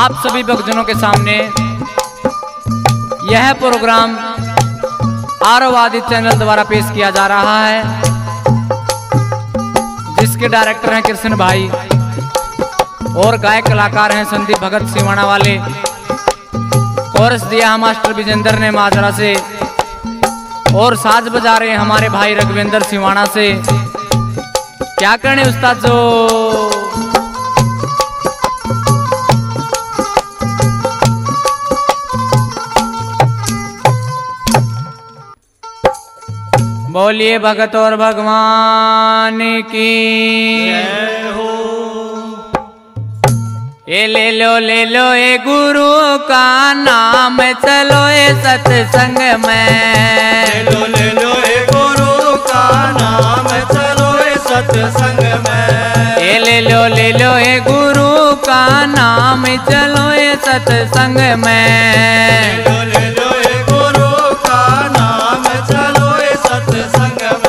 आप सभी भक्तजनों के सामने यह प्रोग्राम आरव आदित्य चैनल द्वारा पेश किया जा रहा है, जिसके डायरेक्टर हैं कृष्ण भाई और गायक कलाकार हैं संदीप भगत सिवाना वाले। कोरस दिया है मास्टर विजेंद्र ने माजरा से और साज बजा रहे हैं हमारे भाई रघुवेंद्र सिवाना से। क्या करने उस्ताद जो बोलिए भगत और भगवान की जय हो। ये ले लो ए गुरु का नाम, चलो ए सत्संग में। ले लो ए गुरु का नाम, चलो ए सत्संग में। ये ले लो ए गुरु का नाम, चलो ए सत्संग में। ले लो ए गुरु का नाम, चलो ए सत्संग में।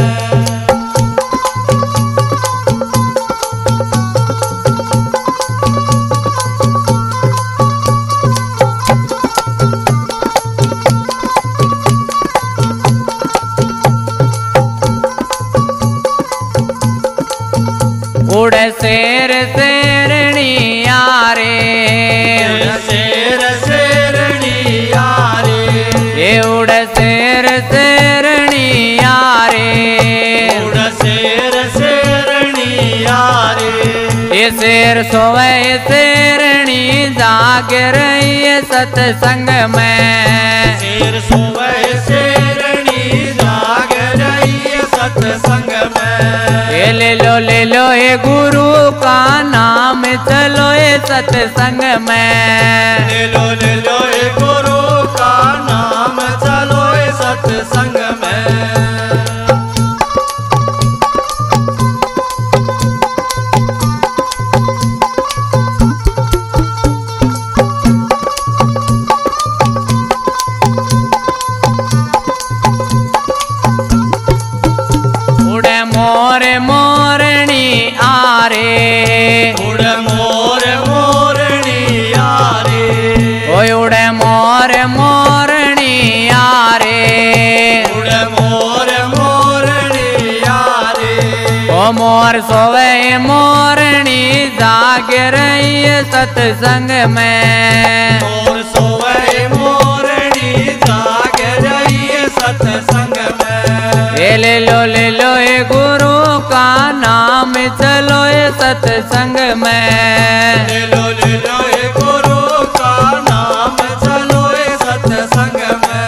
उड़ शेर शेरनिया रे, शेर शेरनिया रे, ये उड़ शेर शेरनिया रे, उड़ शेर शेरनिया रे। ये शेर सोवे शेरनी जाग रही है सत्संग में। शेर सोवे शेरनी जाग रही है सत्संग में। ये ले लो ए गुरु का नाम, चलो ए सत्संग में। ले लो ए गुरु का नाम, चलो ए सत्संग में। उड़े मोर मोरनी आ रे, उड़ मोर मोरनी आ रे, ओए उड़े मोर मोरनी आ रे, उड़ मोर मोरनी आ रे। ओ मोर सोवे मोरनी जाग रही है सत्संग में। मोर सोवे मोरनी जाग रही है सत्संग में। ये ले लो ए गुरु का नाम, चलो ए सत्संग में। ले लो ए गुरु का नाम, चलो ए सत्संग में।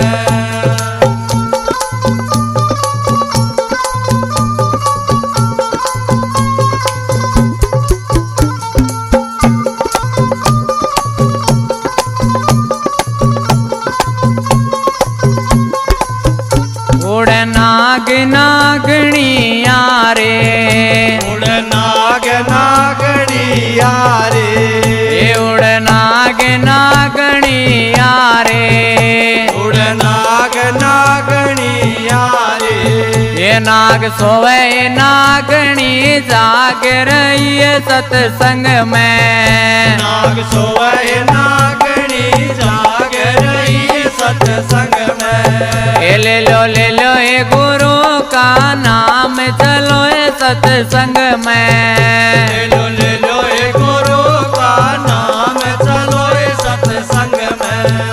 उड़ नाग नागणिया रे, उड़ नाग नागणिया रे, ये उड़ नाग नागणिया रे, उड़ नाग नागणिया रे। ये नाग सोवे नागणी जाग रही है सत्संग में। नाग सोवे नागणी जाग रही है सत्संग में। ये ले लो ए गुरु का नाम, चलो ए सत्संग में। ले लो ए गुरु का नाम, चलो ए सत्संग में।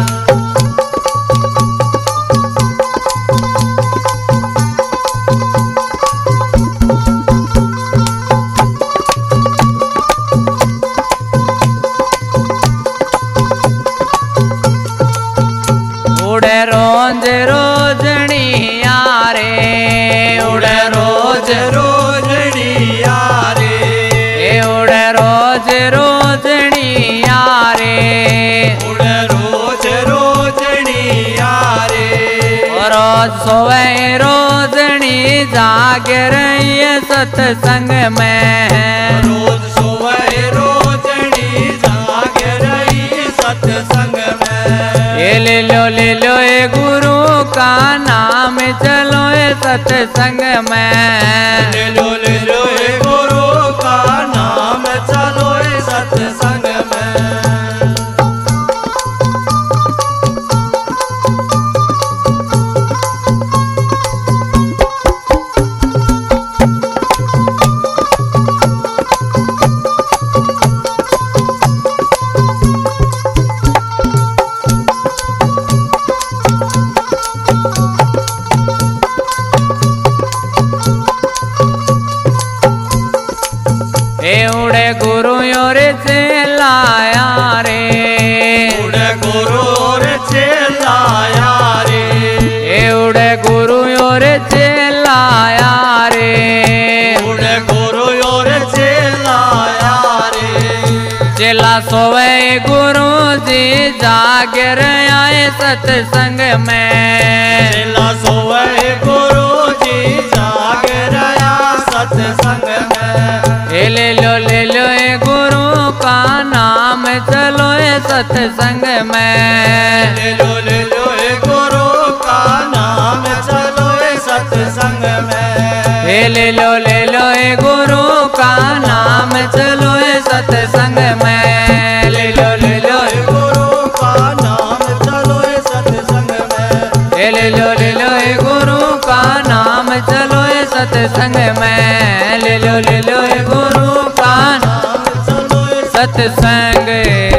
उड़े रोज रोजनी आ रे, उड़े रोज रोजनी आ रे, ए उड़े रोज रोजनी आ रे, उड़ रोज रोजनी आ रे। रोज सोवे रोजनी जाग रही है सत्संग में। रोज सोवे रोजनी जाग रही है सत्संग में। ये ले लो ए गुरु का नाम, चलो ए सत्संग में। ले लो ए गुरु का नाम, चलो ए सत्संग में। ए उड़े गुरु और चेलाया रे, उड़े गुरु और चेलाया रे, ए उड़े गुरु और चेलाया रे, उड़े गुरु और चेलाया रे। चेला सोवे गुरु जी जागर आए सत्संग में, चेला सोवे गुरु जी जागर आया सत्संग में। ले लो ए गुरु का नाम चलो ए सत्संग में, ले लो ए गुरु का नाम चलो ए सत्संग में। ले लो ए गुरु का नाम चलो ए सत्संग में, ले लो ए गुरु का नाम चलो ए सत्संग में। ले लो ए गुरु का नाम चलो ए सत्संग में, ले लो ए गुरु का नाम चलो ए सत्संग